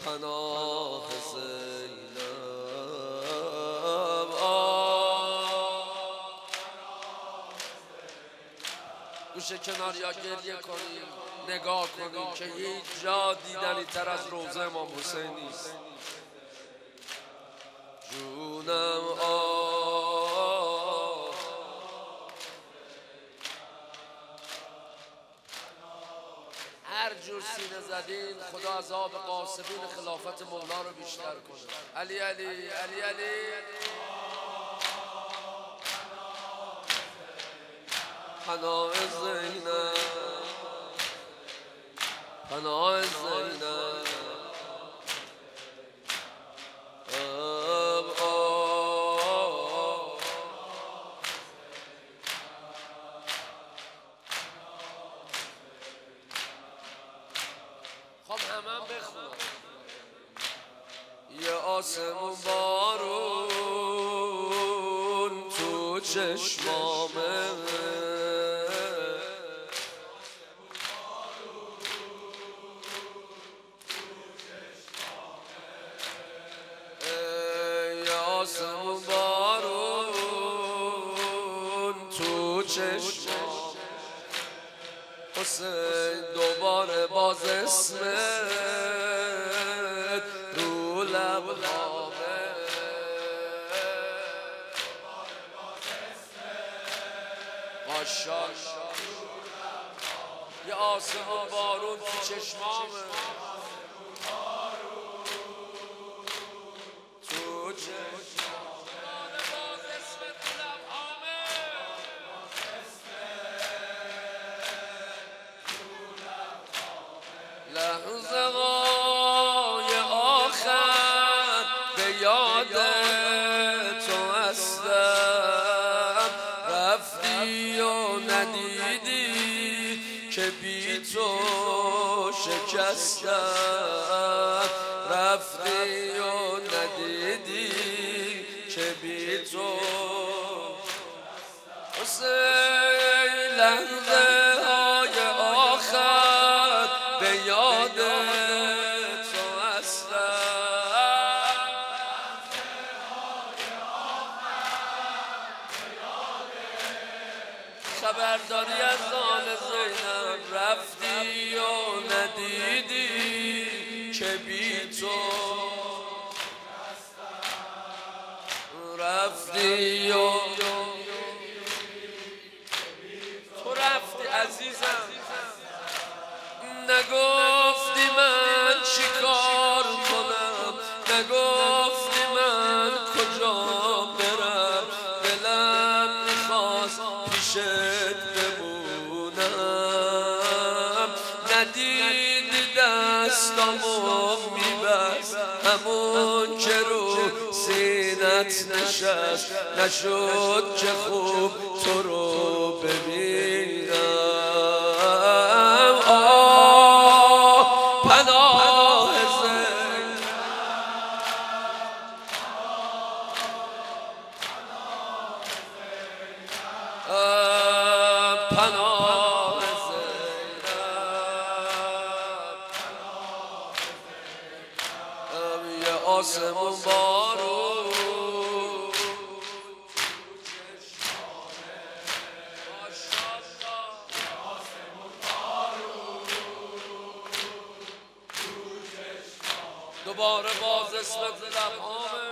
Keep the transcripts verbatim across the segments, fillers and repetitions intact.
پناه زینب گوشه کنار یا گریه کنیم نگاه کنیم که هیچ جا دیدنی تر از روضه امام حسین نیست. جونم آه هر جور سینه زدین خدا عذاب قاسمین خلافت مولا رو بیشتر کنه. علی علی علی علی پناه زینب پناه زینب خب همه بخونم یه آسمون بارون تو چشمامه آسمون بارون تو چشم حسین دوباره باز اسمت رو لبامه ماشاءالله یه آسمون بارون تو چشمامه تو چشم لحظه های آخر به یاد تو هستم رفتی و ندیدی که بی تو شکستم رفتی و ندیدی که بی تو حسین لحظه های آخر به یاد تو هستم خبرداری از آن زینب رفتی و ندیدی که بی تو رفتی و تو رفتی عزیزم نگفتی من چی کار کنم نگفتی من کجا برم دلم میخواست پیشت بمونم ندیدی دستامو میبست همون که رو سینت نشست نشد که خوب تو رو ببینم پناه زینب یه آسمون بارون دوباره باز اسمت لبهامه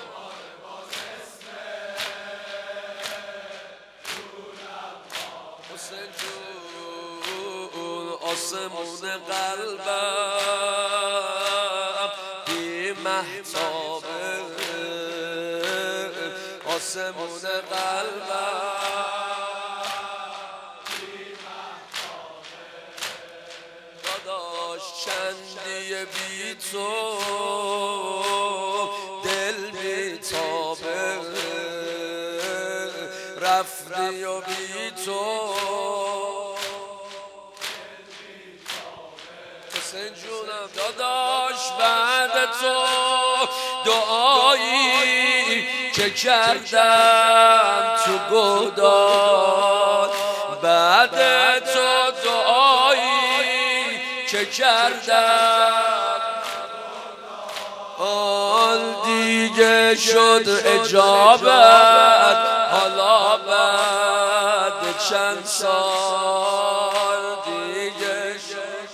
حسین جون آسمون قلبم بی مهتابه آسمون قلبم بی مهتابه داداش چندی بی تو دل بی تابه رفتی و بی تو حسین جونم داداش بعد تو دعایی که کردم تو گودال بعد تو دعایی که کردم آن دیگه شد اجابت، حالا بعد چند سال دیگه شد.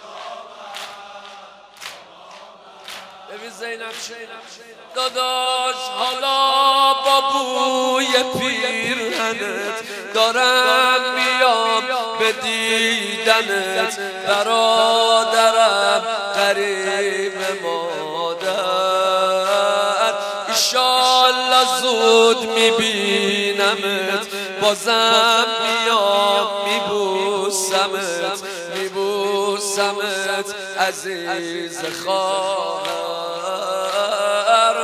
ببین زینب داداش حالا با بوی پیرهنت دارم میام به دیدنت، برادرم قریب مادر، ایشالله زود میبینمت، بازم میام میبوسمت میبوسمت عزیز خواهر.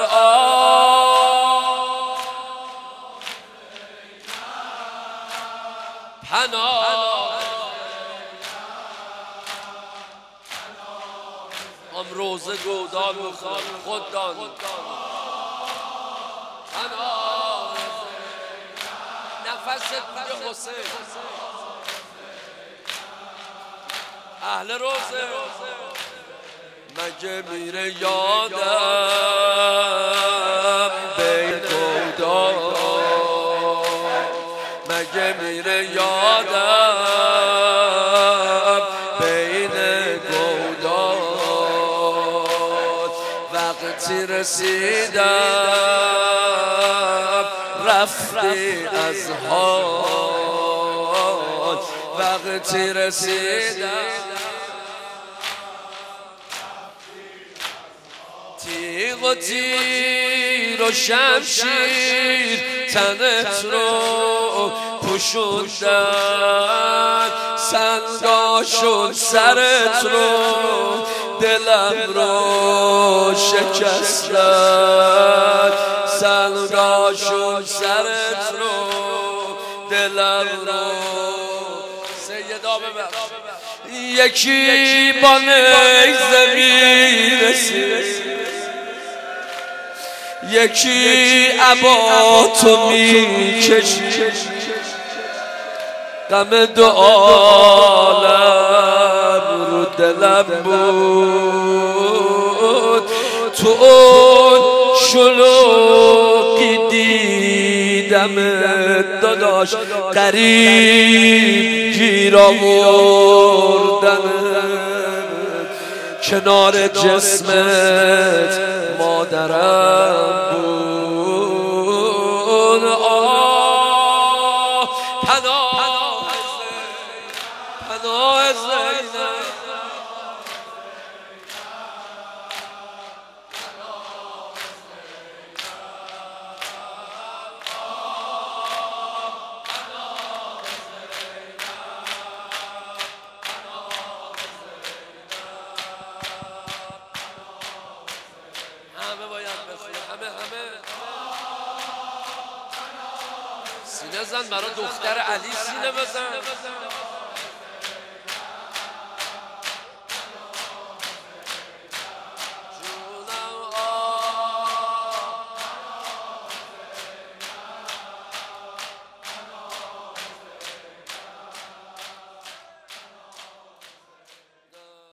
پناه هم روزه گودال بخوان خود دان، پناه نفست بوده حسین اهل روزه. مگه میره یادم بین گودال، مگه میره یادم بین گودال، وقتی رسیدم رفتی از حال، وقتی رسیدم تیغ و تیر و شمشیر تنت رو پوشوندن، سنگاشون سرت رو دلم رو شکستن، سنگاشون سرت رو دلم رو. سیدا ببخش یکی با نیزه میرسید، یکی عبا تو میکشید، غم دو عالم رو دلم بود، تو اون شلوغی دیدم داداش قریب گیر آوردم، کنار جسمت مادرم بود. آه پناه پناه زینب، همه باید بخونه، همه همه سینه زن برای دختر علی، سینه بزن.